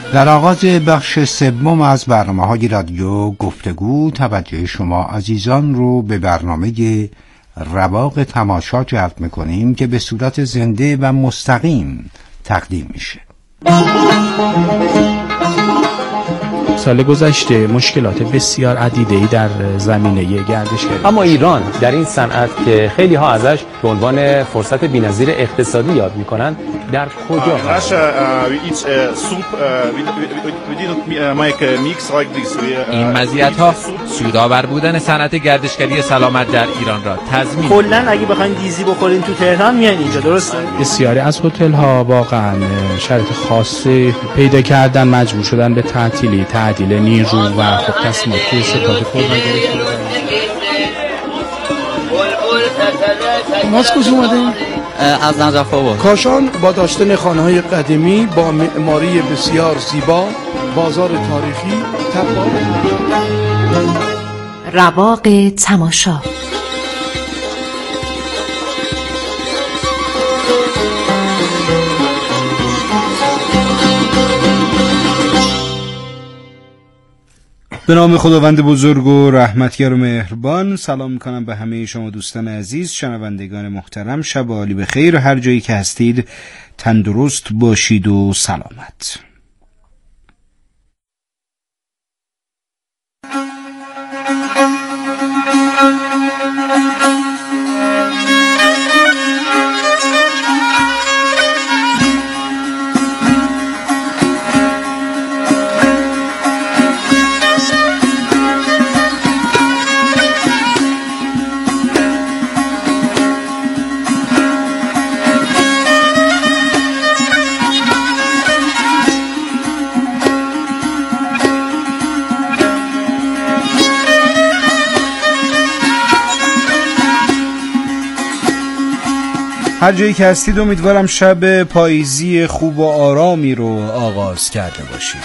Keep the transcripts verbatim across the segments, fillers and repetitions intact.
در آغاز بخش سوم از برنامه‌های رادیو گفتگو توجه شما عزیزان رو به برنامه رواق تماشا جلب می‌کنیم که به صورت زنده و مستقیم تقدیم میشه. سال گذشته مشکلات بسیار عدیده‌ای در زمینه گردشگری، اما ایران در این صنعت که خیلی ها ازش به عنوان فرصت بی‌نظیر اقتصادی یاد می‌کنند در کجا این مزیت‌ها سودآور بودن صنعت گردشگری سلامت در ایران را تضمین. کلاً اگه بخواید دیزی بخورین تو تهران میان اینجا، درسته؟ بسیاری از هتل‌ها واقعاً شرایط خاصی پیدا کردن، مجبور شدن به تعطیلی تعدیل نیرو و خب تصمیمات توی شرکات خود را گرفتن. ما از کجا اومدیم؟ از نجف آباد. کاشان با داشتن خانه‌های قدیمی با معماری بسیار زیبا، بازار تاریخی، تبار رواق تماشا. به نام خداوند بزرگ و رحمتگر و مهربان، سلام میکنم به همه شما دوستان عزیز، شنوندگان محترم. شب عالی به خیر، هر جایی که هستید تندرست باشید و سلامت. هر جایی که هستید امیدوارم شب پاییزی خوب و آرامی رو آغاز کرده باشید.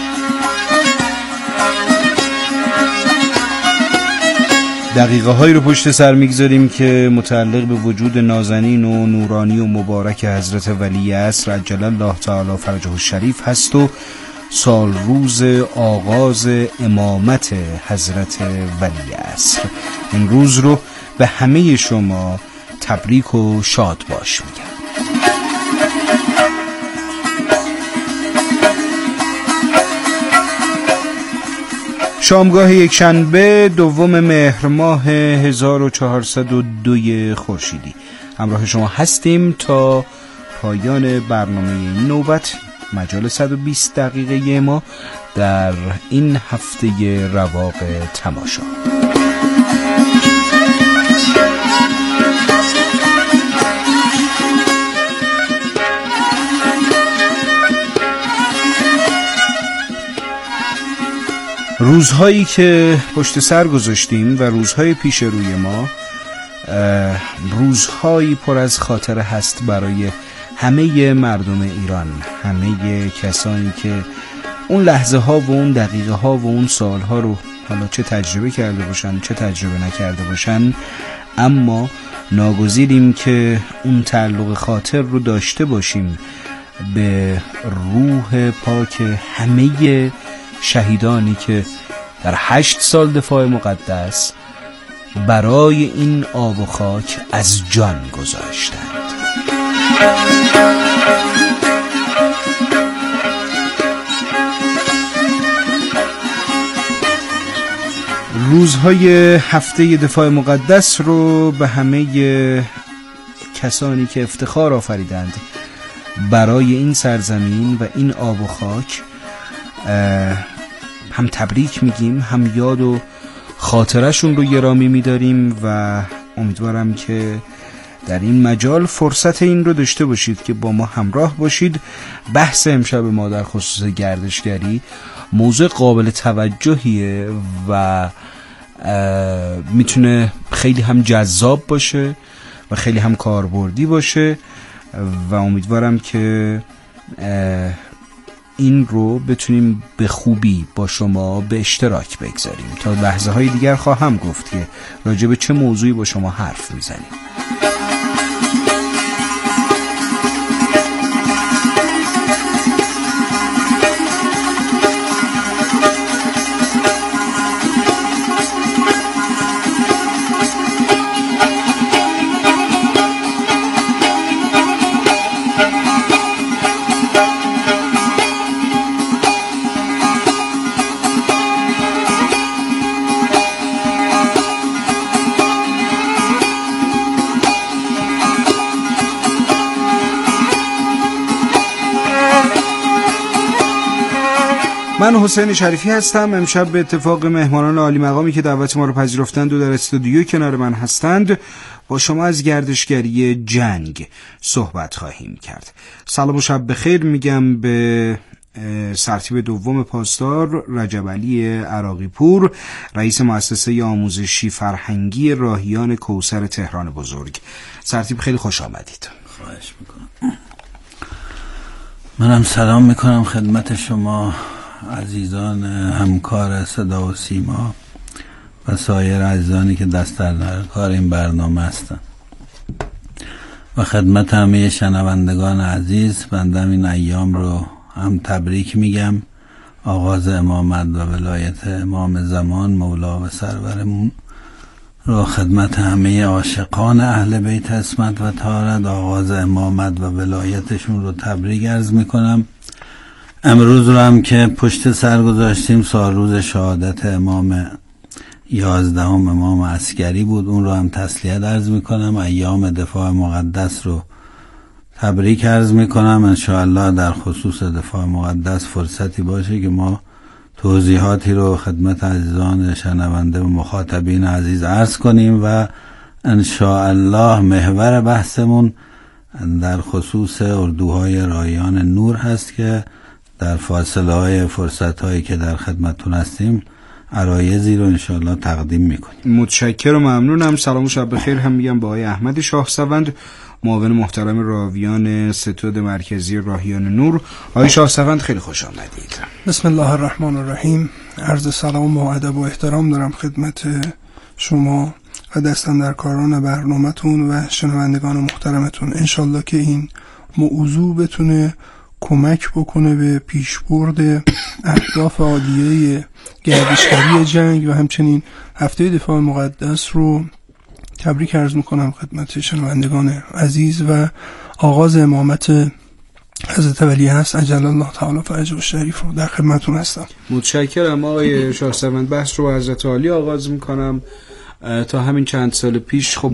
دقیقه هایی رو پشت سر میگذاریم که متعلق به وجود نازنین و نورانی و مبارک حضرت ولی عصر عجل الله تعالی فرجه الشریف هست و سال روز آغاز امامت حضرت ولی عصر. این روز رو به همه شما تبریک و شاد باش میگم. شامگاه یک شنبه دوم مهر ماه هزار و چهارصد و دو خورشیدی همراه شما هستیم تا پایان برنامه این نوبت، مجال صد و بیست دقیقه ما در این هفته رواق تماشا. روزهایی که پشت سر گذاشتیم و روزهای پیش روی ما روزهایی پر از خاطره هست برای همه مردم ایران، همه کسانی که اون لحظه ها و اون دقیقه ها و اون سال ها رو حالا چه تجربه کرده باشن چه تجربه نکرده باشن، اما ناگزیریم که اون تعلق خاطر رو داشته باشیم به روح پاک همه شهیدانی که در هشت سال دفاع مقدس برای این آب و خاک از جان گذاشتند. روزهای هفته دفاع مقدس رو به همه کسانی که افتخار آفریدند برای این سرزمین و این آب و خاک هم تبریک میگیم، هم یاد و خاطرشون رو گرامی میداریم و امیدوارم که در این مجال فرصت این رو داشته باشید که با ما همراه باشید. بحث امشب ما در خصوص گردشگری موضوع قابل توجهیه و میتونه خیلی هم جذاب باشه و خیلی هم کاربردی باشه و امیدوارم که این رو بتونیم به خوبی با شما به اشتراک بگذاریم. تا لحظه های دیگر خواهم گفت که راجع به چه موضوعی با شما حرف میزنیم. من حسین شریفی هستم. امشب به اتفاق مهمانان عالی مقامی که دعوت ما رو پذیرفتند و در استودیو کنار من هستند با شما از گردشگری جنگ صحبت خواهیم کرد. سلام و شب بخیر میگم به سرتیپ دوم پاسدار رجب علی عراقی پور، رئیس مؤسسه آموزشی فرهنگی راهیان کوثر تهران بزرگ. سرتیپ خیلی خوش آمدید. خواهش میکنم. منم سلام میکنم خدمت شما عزیزان همکار صدا و سیما و سایر عزیزانی که دست در کار این برنامه هستن و خدمت همه شنوندگان عزیز. بنده این ایام رو هم تبریک میگم، آغاز امامت و ولایت امام زمان مولا و سرورمون رو خدمت همه عاشقان اهل بیت عصمت و طهارت آغاز امامت و ولایتشون رو تبریک عرض میکنم. امروز رو هم که پشت سر گذاشتیم سال روز شهادت امام یازدهم امام عسکری بود، اون رو هم تسلیت عرض میکنم. ایام دفاع مقدس رو تبریک عرض میکنم. انشاءالله در خصوص دفاع مقدس فرصتی باشه که ما توضیحاتی رو خدمت عزیزان شنونده و مخاطبین عزیز عرض کنیم و انشاءالله محور بحثمون در خصوص اردوهای راهیان نور هست که در فاصله های فرصت هایی که در خدمتون هستیم عرایضی رو انشاءالله تقدیم میکنیم. متشکرم و ممنونم. سلام و شب بخیر هم میگم با آقای احمد شاهسوند، معاون محترم راویان ستاد مرکزی راهیان نور. آقای شاهسوند خیلی خوش آمدید. بسم الله الرحمن الرحیم. عرض سلام و ادب و احترام دارم خدمت شما و دستاندرکاران برنامه‌تون و شنوندگان محترمتون. انشالله که این موضوع بتونه کمک بکنه به پیشبرد اهداف عالیه گردشگری جنگ و همچنین هفته دفاع مقدس رو تبریک عرض میکنم خدمت شنوندگان عزیز و آغاز امامت حضرت ولی هست عجل الله تعالی فرجه الشریف رو در خدمتون هستم. متشکرم آقای شاهسوند. بحث رو حضرت عالی آغاز میکنم. تا همین چند سال پیش خب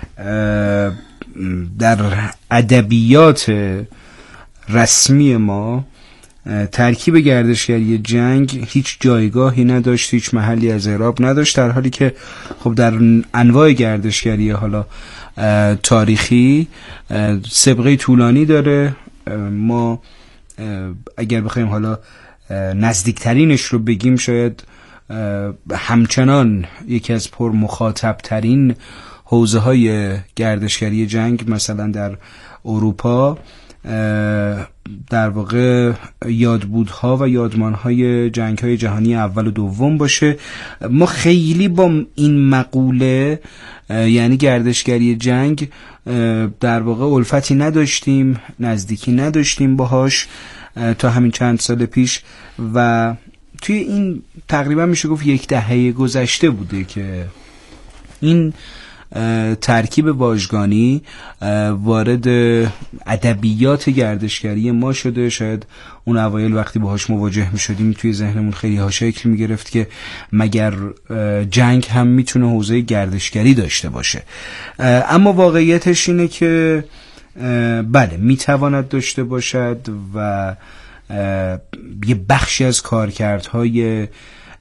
در ادبیات رسمی ما ترکیب گردشگری جنگ هیچ جایگاهی نداشت، هیچ محلی از اعراب نداشت، در حالی که خب در انواع گردشگری حالا تاریخی سابقه طولانی داره. ما اگر بخوایم حالا نزدیکترینش رو بگیم شاید همچنان یکی از پر مخاطب ترین حوزه های گردشگری جنگ مثلا در اروپا در واقع یادبودها و یادمانهای جنگ‌های جهانی اول و دوم باشه. ما خیلی با این مقوله یعنی گردشگری جنگ در واقع الفتی نداشتیم، نزدیکی نداشتیم باهاش تا همین چند سال پیش و توی این تقریبا میشه گفت یک دهه گذشته بوده که این ترکیب واژگانی وارد ادبیات گردشگری ما شده. شاید اون اوایل وقتی باهاش مواجه می شدیم توی ذهنمون خیلی ها شکل می گرفت که مگر جنگ هم میتونه حوزه گردشگری داشته باشه، اما واقعیتش اینه که بله میتواند داشته باشد و یه بخشی از کارکردهای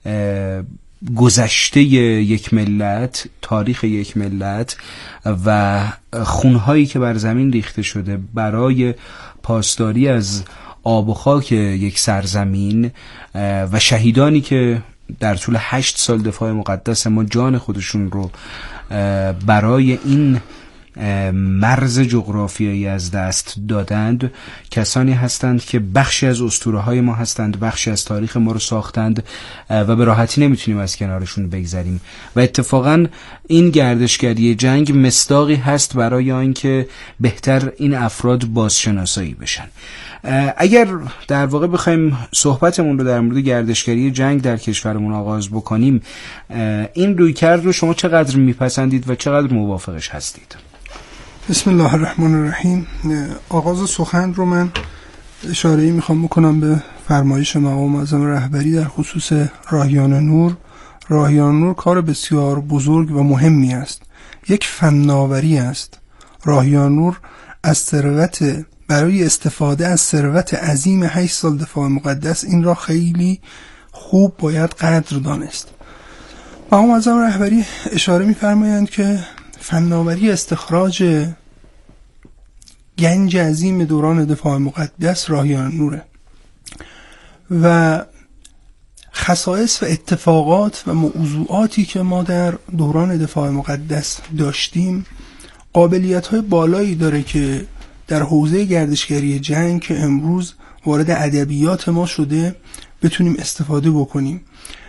گذشته یک ملت، تاریخ یک ملت و خونهایی که بر زمین ریخته شده برای پاسداری از آب و خاک یک سرزمین و شهیدانی که در طول هشت سال دفاع مقدس ما جان خودشون رو برای این مرز جغرافیایی از دست دادند، کسانی هستند که بخشی از اسطوره‌های ما هستند، بخشی از تاریخ ما رو ساختند و به راحتی نمیتونیم از کنارشون بگذریم و اتفاقا این گردشگری جنگ مصداقی هست برای آنکه بهتر این افراد بازشناسایی بشن. اگر در واقع بخوایم صحبتمون رو در مورد گردشگری جنگ در کشورمون آغاز بکنیم، این رویکرد رو شما چقدر میپسندید و چقدر موافقش هستید؟ بسم الله الرحمن الرحیم. آغاز سخن رو من اشاره‌ای میخوام بکنم به فرمایش مقام معظم رهبری در خصوص راهیان نور. راهیان نور کار بسیار بزرگ و مهمی است، یک فناوری است. راهیان نور از ثروت برای استفاده از ثروت عظیم هشت سال دفاع مقدس این را خیلی خوب باید قدر دانست. مقام معظم رهبری اشاره می‌فرمایند که فناوری استخراج گنج عظیم دوران دفاع مقدس راهیان نوره و خصائص و اتفاقات و موضوعاتی که ما در دوران دفاع مقدس داشتیم قابلیت‌های بالایی داره که در حوزه گردشگری جنگ که امروز وارد ادبیات ما شده بتونیم استفاده بکنیم.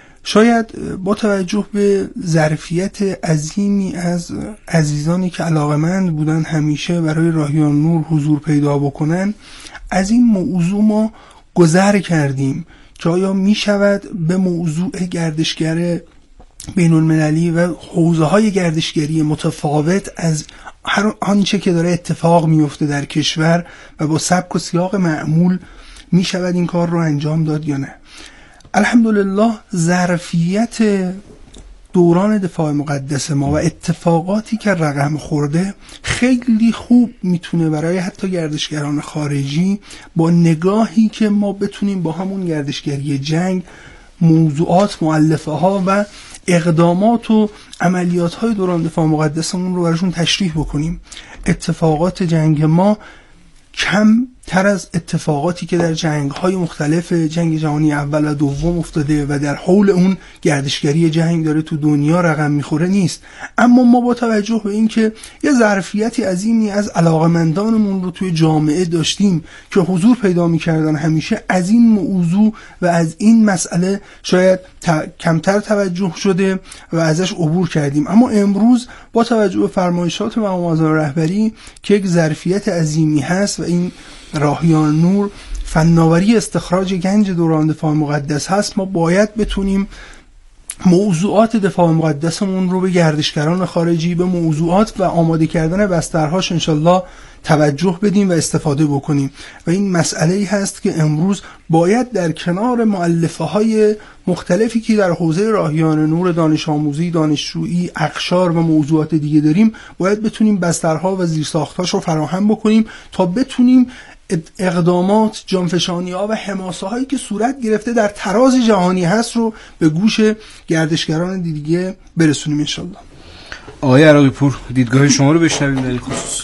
شاید با توجه به ظرفیت عظیمی از عزیزانی که علاقمند بودن همیشه برای راهیان نور حضور پیدا بکنن از این موضوع ما گذر کردیم که آیا می شود به موضوع گردشگر بین المللی و حوزه های گردشگری متفاوت از هر آنچه که داره اتفاق میفته در کشور و با سبک و سیاق معمول می شود این کار رو انجام داد یا نه؟ الحمدلله ظرفیت دوران دفاع مقدس ما و اتفاقاتی که رقم خورده خیلی خوب میتونه برای حتی گردشگران خارجی با نگاهی که ما بتونیم با همون گردشگری جنگ موضوعات، مؤلفه ها و اقدامات و عملیات های دوران دفاع مقدسمون رو براشون تشریح بکنیم. اتفاقات جنگ ما کم تر از اتفاقاتی که در جنگ های مختلف جنگ جهانی اول و دوم افتاده و در حول اون گردشگری جنگ داره تو دنیا رقم میخوره نیست. اما ما با توجه به این که یه ظرفیتی عظیمی از علاقمندانمون رو توی جامعه داشتیم که حضور پیدا میکردن همیشه از این موضوع و از این مسئله شاید کمتر توجه شده و ازش عبور کردیم. اما امروز با توجه به فرمایشات مقام معظم رهبری که یک ظرفیت عظیمی هست و این راهیان نور فناوری استخراج گنج دوران دفاع مقدس هست، ما باید بتونیم موضوعات دفاع مقدسمون رو به گردشگران خارجی به موضوعات و آماده کردن بسترهاش انشالله توجه بدیم و استفاده بکنیم. و این مسئله‌ای هست که امروز باید در کنار مؤلفه های مختلفی که در حوزه راهیان نور دانش آموزی، دانشجویی، اقشار و موضوعات دیگه داریم باید بتونیم بسترها و زیرساختاش رو فراهم بکنیم تا بتونیم اقدامات، جانفشانی‌ها و حماسه‌هایی که صورت گرفته در تراز جهانی هست رو به گوش گردشگران دیگه برسونیم انشالله. آقای عراقی پور دیدگاه شما رو بشنویم در این خصوص.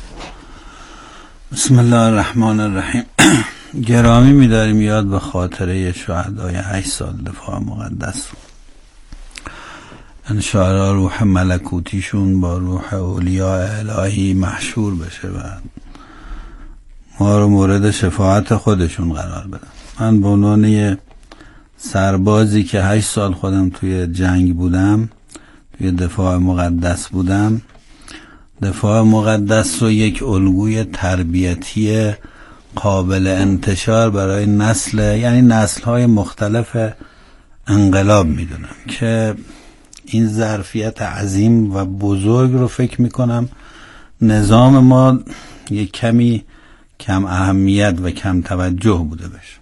بسم الله الرحمن الرحیم. گرامی می‌داریم یاد به خاطره شهدای هشت سال دفاع مقدس رو. انشاءالله روح ملکوتیشون با روح اولیاء الهی محشور بشه و ما رو مورد شفاعت خودشون قرار بدن. من به عنوان سربازی که هشت سال خودم توی جنگ بودم، توی دفاع مقدس بودم، دفاع مقدس رو یک الگوی تربیتی قابل انتشار برای نسل، یعنی نسل‌های مختلف انقلاب میدونم که این ظرفیت عظیم و بزرگ رو فکر میکنم نظام ما یک کمی کم اهمیت و کم توجه بوده بشه.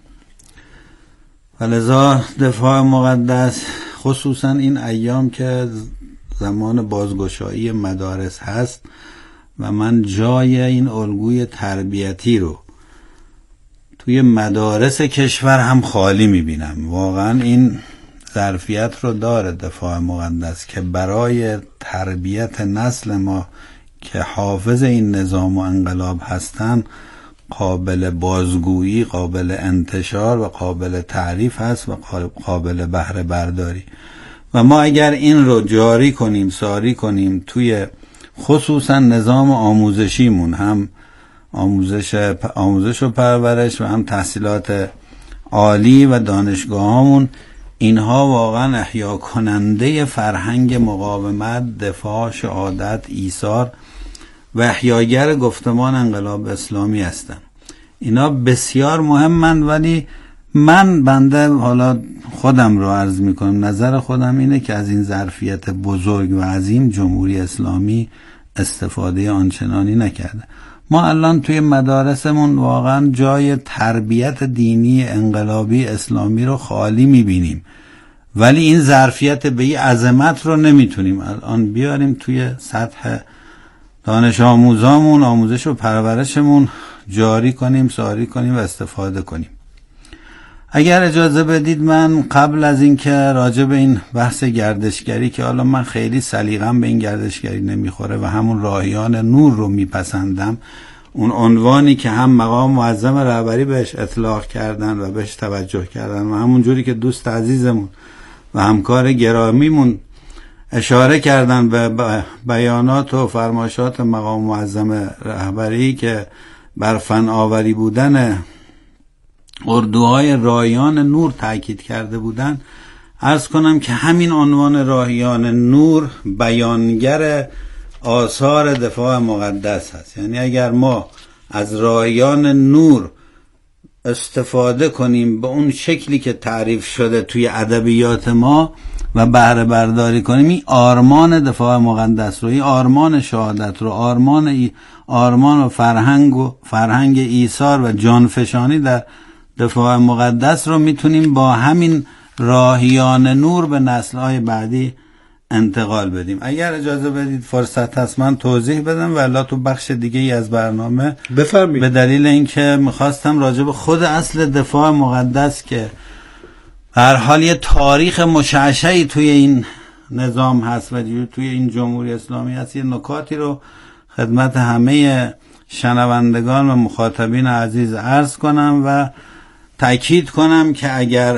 ولذا دفاع مقدس خصوصا این ایام که زمان بازگشایی مدارس هست و من جای این الگوی تربیتی رو توی مدارس کشور هم خالی میبینم. واقعا این ظرفیت رو داره دفاع مقدس که برای تربیت نسل ما که حافظ این نظام و انقلاب هستن قابل بازگویی، قابل انتشار و قابل تعریف هست و قابل بهره برداری. و ما اگر این رو جاری کنیم، ساری کنیم توی خصوصا نظام آموزشیمون، هم آموزش آموزش و پرورش و هم تحصیلات عالی و دانشگاهامون، اینها واقعا احیا کننده فرهنگ مقاومت، دفاع، شهادت، ایثار و احیاگر گفتمان انقلاب اسلامی هستن. اینا بسیار مهمند. ولی من بنده حالا خودم رو عرض میکنم، نظر خودم اینه که از این ظرفیت بزرگ و عظیم جمهوری اسلامی استفاده آنچنانی نکرده. ما الان توی مدارسمون واقعا جای تربیت دینی انقلابی اسلامی رو خالی میبینیم، ولی این ظرفیت به این عظمت رو نمیتونیم الان بیاریم توی سطح دانش آموزامون، آموزش و پرورشمون جاری کنیم، ساری کنیم و استفاده کنیم. اگر اجازه بدید من قبل از اینکه راجع به این بحث گردشگری که حالا من خیلی سلیقه‌ام به این گردشگری نمیخوره و همون راهیان نور رو میپسندم، اون عنوانی که هم مقام معظم رهبری بهش اطلاق کردن و بهش توجه کردن و همون جوری که دوست عزیزمون و همکار گرامیمون اشاره کردن به بیانات و فرمایشات مقام معظم رهبری که بر فناوری بودن اردوهای راهیان نور تاکید کرده بودن، عرض کنم که همین عنوان راهیان نور بیانگر آثار دفاع مقدس هست. یعنی اگر ما از راهیان نور استفاده کنیم به اون شکلی که تعریف شده توی ادبیات ما و بهره برداری کنیم، این آرمان دفاع مقدس رو، این آرمان شهادت رو، آرمان ای آرمان و فرهنگ و فرهنگ ایثار و جانفشانی در دفاع مقدس رو میتونیم با همین راهیان نور به نسل‌های بعدی انتقال بدیم. اگر اجازه بدید فرصت هست من توضیح بدم، ولی تو بخش دیگه ای از برنامه بفرمایید. به دلیل اینکه میخواستم راجع به خود اصل دفاع مقدس که هر حال یه تاریخ مشعشعی توی این نظام هست و توی این جمهوری اسلامی هست، یه نکاتی رو خدمت همه شنوندگان و مخاطبین عزیز عرض کنم و تأکید کنم که اگر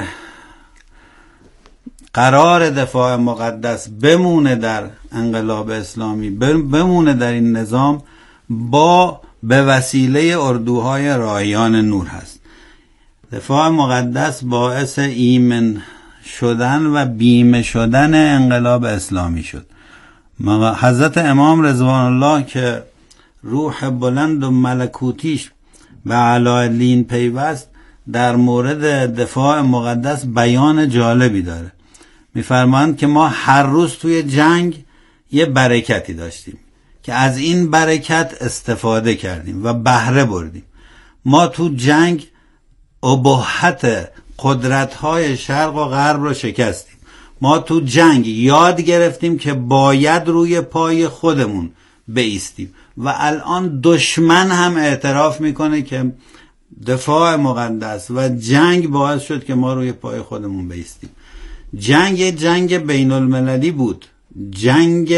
قرار دفاع مقدس بمونه در انقلاب اسلامی، بمونه در این نظام، با به وسیله اردوهای راهیان نور هست. دفاع مقدس باعث ایمن شدن و بیمه شدن انقلاب اسلامی شد. حضرت امام رضوان الله که روح بلند و ملکوتیش به علایالدین پیوست، در مورد دفاع مقدس بیان جالبی داره. میفرمایند که ما هر روز توی جنگ یه برکتی داشتیم که از این برکت استفاده کردیم و بهره بردیم. ما تو جنگ اباحت قدرت‌های شرق و غرب رو شکستیم. ما تو جنگ یاد گرفتیم که باید روی پای خودمون بایستیم و الان دشمن هم اعتراف میکنه که دفاع مقدس و جنگ باعث شد که ما روی پای خودمون بایستیم. جنگ جنگ بین المللی بود، جنگ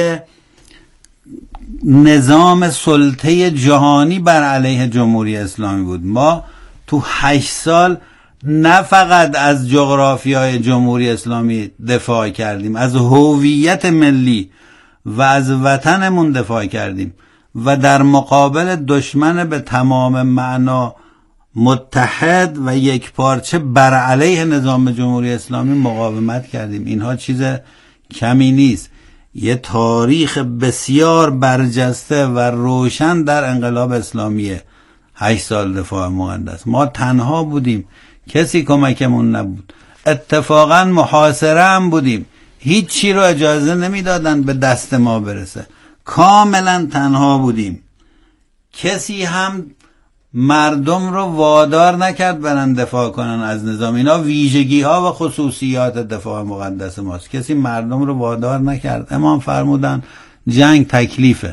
نظام سلطه جهانی بر علیه جمهوری اسلامی بود. ما تو هشت سال نه فقط از جغرافیای جمهوری اسلامی دفاع کردیم، از هویت ملی و از وطنمون دفاع کردیم و در مقابل دشمن به تمام معنا متحد و یک پارچه بر علیه نظام جمهوری اسلامی مقاومت کردیم. اینها چیز کمی نیست. یه تاریخ بسیار برجسته و روشن در انقلاب اسلامیه. هشت سال دفاع مقدس ما تنها بودیم، کسی کمکمون نبود، اتفاقا محاصره هم بودیم، هیچ چی رو اجازه نمیدادن به دست ما برسه، کاملا تنها بودیم، کسی هم مردم رو وادار نکرد برن دفاع کنن از نظام. اینا ویژگی ها و خصوصیات دفاع مقدس ماست. کسی مردم رو وادار نکرد. امام فرمودن جنگ تکلیفه،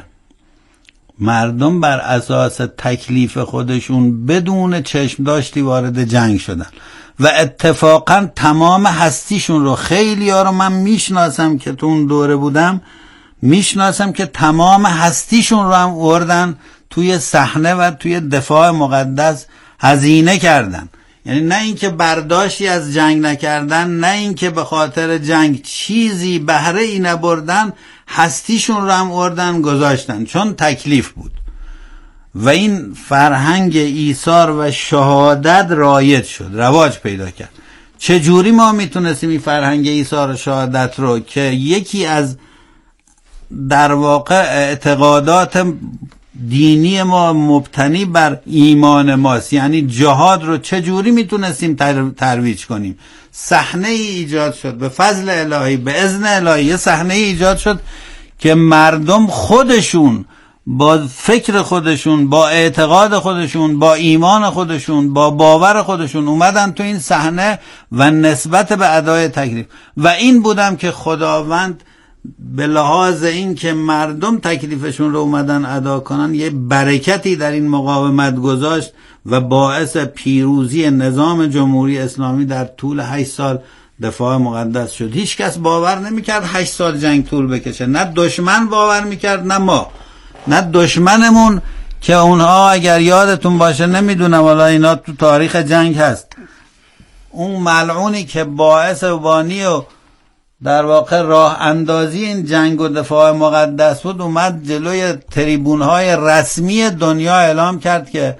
مردم بر اساس تکلیف خودشون بدون چشم داشتی وارد جنگ شدن و اتفاقا تمام هستیشون رو، خیلی ها رو من میشناسم که تو اون دوره بودم، میشناسم که تمام هستیشون رو هم وردن توی صحنه و توی دفاع مقدس هزینه کردن. یعنی نه اینکه برداشتی از جنگ نکردن، نه اینکه به خاطر جنگ چیزی بهره ای نبردن، هستیشون رو هم وردن گذاشتن، چون تکلیف بود. و این فرهنگ ایثار و شهادت رایج شد، رواج پیدا کرد. چجوری ما میتونستیم این فرهنگ ایثار و شهادت رو که یکی از در واقع اعتقادات دینی ما مبتنی بر ایمان ماست، یعنی جهاد رو چجوری میتونستیم تر... ترویج کنیم؟ صحنه ای ایجاد شد به فضل الهی، به اذن الهی، صحنه ای ایجاد شد که مردم خودشون با فکر خودشون، با اعتقاد خودشون، با ایمان خودشون، با باور خودشون اومدن تو این صحنه و نسبت به ادای تکلیف. و این بودم که خداوند به لحاظ این که مردم تکلیفشون رو اومدن ادا کنن یه برکتی در این مقاومت گذاشت و باعث پیروزی نظام جمهوری اسلامی در طول هشت سال دفاع مقدس شد. هیچ کس باور نمیکرد هشت سال جنگ طول بکشه، نه دشمن باور میکرد نه ما، نه دشمنمون که اونها اگر یادتون باشه، نمیدونم والا اینا تو تاریخ جنگ هست، اون ملعونی که باعث و بانی و در واقع راه اندازی این جنگ و دفاع مقدس بود، اومد جلوی تریبونهای رسمی دنیا اعلام کرد که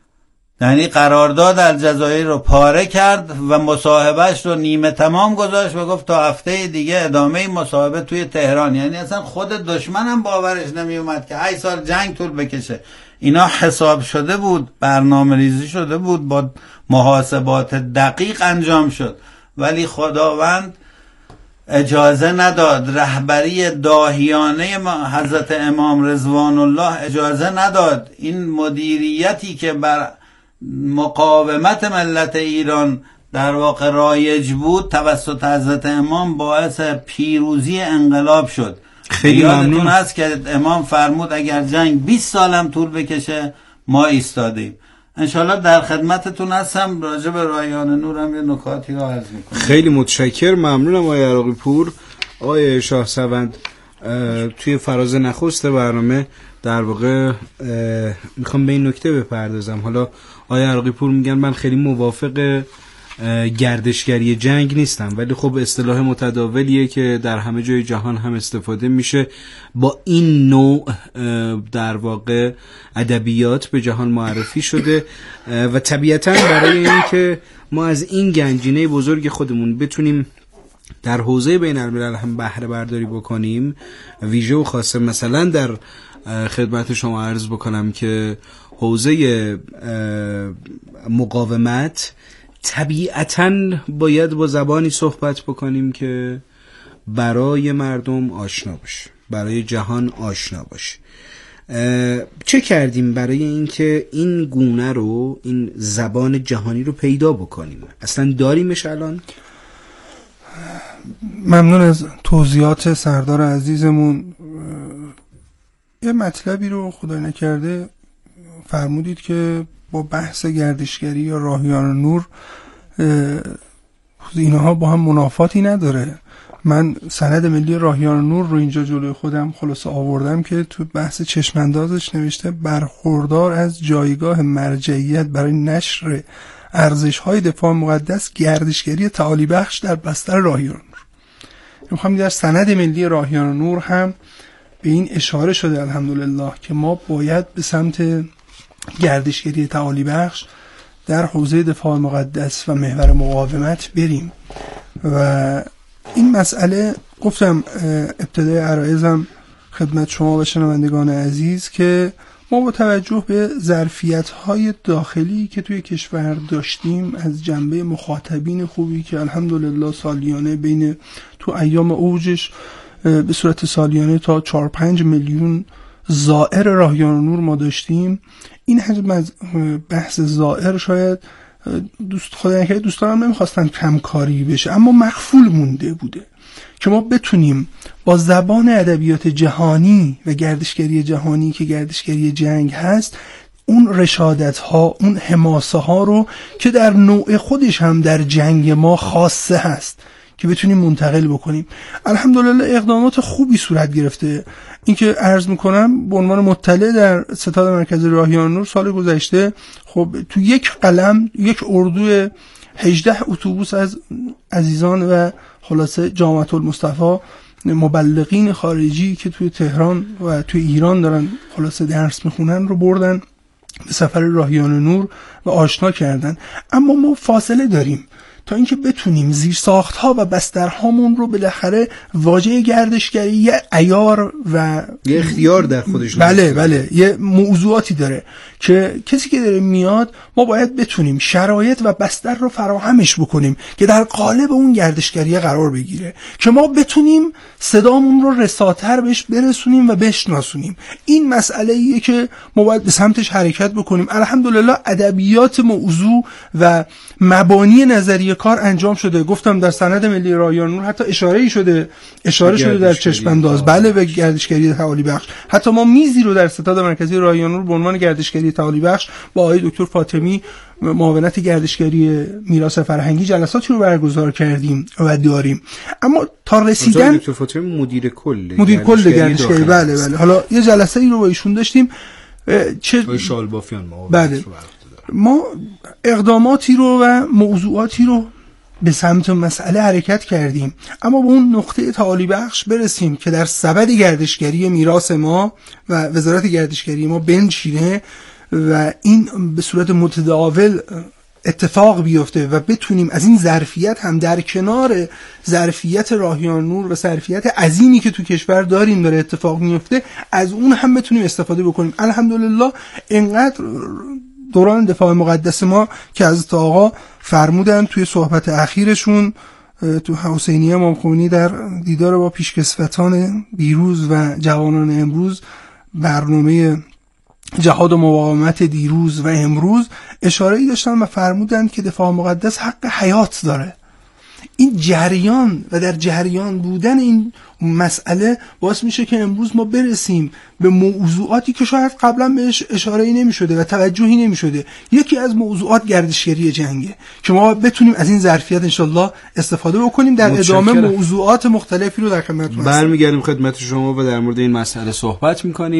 یعنی قرارداد الجزایر رو پاره کرد و مصاحبهش رو نیمه تمام گذاشت و گفت تا هفته دیگه ادامه مصاحبه توی تهران. یعنی اصلا خود دشمنم باورش نمی اومد که هشت سال جنگ طول بکشه. اینا حساب شده بود، برنامه ریزی شده بود، با محاسبات دقیق انجام شد، ولی خداوند اجازه نداد. رهبری داهیانه حضرت امام رضوان الله اجازه نداد. این مدیریتی که بر مقاومت ملت ایران در واقع رایج بود توسط حضرت امام باعث پیروزی انقلاب شد. خیلی یادتون هست که امام فرمود اگر جنگ بیست سالم طول بکشه ما ایستادیم. انشالله در خدمتتون هستم. راجع به رایان نورم یه نکاتی رو عرض میکنم. خیلی متشکر، ممنونم آقای عراقی پور. آقای شاهسوند، توی فراز نخست برنامه در واقع میخوام به این نکته بپردازم. حالا آقای عراقی پور میگن من خیلی موافق گردشگری جنگ نیستم، ولی خب اصطلاح متداولیه که در همه جای جهان هم استفاده میشه. با این نوع در واقع ادبیات به جهان معرفی شده و طبیعتاً برای این که ما از این گنجینه بزرگ خودمون بتونیم در حوزه بین الملل هم بهره برداری بکنیم، ویژه و خاصه مثلا در خدمت شما عرض بکنم که حوزه مقاومت طبیعتاً باید با زبانی صحبت بکنیم که برای مردم آشنا باشه، برای جهان آشنا باشه. چه کردیم برای اینکه این گونه رو، این زبان جهانی رو پیدا بکنیم؟ اصلا داریمش الان؟ ممنون از توضیحات سردار عزیزمون. یه مطلبی رو خدای نکرده فرمودید که با بحث گردشگری یا راهیان نور اینها با هم منافاتی نداره. من سند ملی راهیان نور رو اینجا جلوی خودم خلاصه آوردم که تو بحث چشماندازش نوشته برخوردار از جایگاه مرجعیت برای نشر ارزش‌های دفاع مقدس گردشگری تعالی بخش در بستر راهیان نور. میخوام در سند ملی راهیان نور هم به این اشاره شده الحمدلله که ما باید به سمت گردشگری تعالی بخش در حوزه دفاع مقدس و محور مقاومت بریم. و این مسئله گفتم ابتدای عرایزم خدمت شما و شنوندگان عزیز که ما با توجه به ظرفیت‌های داخلی که توی کشور داشتیم، از جنبه مخاطبین خوبی که الحمدلله سالیانه بین تو ایام اوجش به صورت سالیانه تا چهار پنج میلیون زائر راهیان نور ما داشتیم، این حجم از بحث زائر شاید دوست خدا نکرده دوستانم نمیخواستن کمکاری بشه، اما مخفول مونده بوده که ما بتونیم با زبان ادبیات جهانی و گردشگری جهانی که گردشگری جنگ هست اون رشادت ها، اون حماسه ها رو که در نوع خودش هم در جنگ ما خاصه هست که بتونیم منتقل بکنیم. الحمدلله اقدامات خوبی صورت گرفته. این که عرض میکنم به عنوان مطلع در ستاد مرکزی راهیان نور سال گذشته خب تو یک قلم یک اردو هجده اتوبوس از عزیزان و خلاصه جامعه المصطفی مبلغین خارجی که توی تهران و توی ایران دارن خلاصه درس میخونن رو بردن به سفر راهیان نور و آشنا کردن. اما ما فاصله داریم تا اینکه بتونیم زیر ساخت‌ها و بسترهامون رو بالاخره واژه گردشگری یه عیار و یه اختیار در خودش بله بله یه موضوعاتی داره که کسی که داره میاد ما باید بتونیم شرایط و بستر رو فراهمش بکنیم که در قالب اون گردشگری قرار بگیره، که ما بتونیم صدامون رو رساتر بهش برسونیم و بشناسونیم. این مسئله ایه که ما باید به سمتش حرکت بکنیم. الحمدلله ادبیات موضوع و مبانی نظری کار انجام شده. گفتم در سند ملی راهیان نور حتی اشاره ای شده اشاره شده در چشم‌انداز بله به گردشگری تعالی بخش. حتی ما میزی رو در ستاد مرکزی راهیان نور به عنوان گردشگری تعالی بخش با آقای دکتر فاطمی معاونت گردشگری میراث فرهنگی جلساتی رو برگزار کردیم و داریم. اما تا رسیدن دکتر فاطمی مدیر کل مدیر کل گردشگری بله بله حالا یه جلسه ای رو با ایشون داشتیم. چه شالبافیان ما بله ما اقداماتی رو و موضوعاتی رو به سمت مسئله حرکت کردیم، اما به اون نقطه تعالی بخش برسیم که در سبد گردشگری میراث ما و وزارت گردشگری ما بنشینه و این به صورت متداول اتفاق بیفته و بتونیم از این ظرفیت هم در کنار ظرفیت راهیان نور و ظرفیت عظیمی که تو کشور داریم داره اتفاق میفته از اون هم بتونیم استفاده بکنیم. الحمدلله اینقدر دوران دفاع مقدس ما که از آقا فرمودن توی صحبت اخیرشون تو حسینیه امام خمینی در دیدار با پیشکسوتان دیروز و جوانان امروز برنامه جهاد و مقاومت دیروز و امروز اشاره‌ای داشتن و فرمودن که دفاع مقدس حق حیات داره. این جریان و در جریان بودن این مسئله باعث میشه که امروز ما برسیم به موضوعاتی که شاید قبلا بهش اشاره‌ای نمی‌شده و توجهی نمی‌شده. یکی از موضوعات گردشگری جنگه که ما بتونیم از این ظرفیت انشالله استفاده بکنیم. در ادامه موضوعات مختلفی رو در خدمتتون هستیم. برمیگردیم خدمت شما و در مورد این مسئله صحبت می‌کنیم.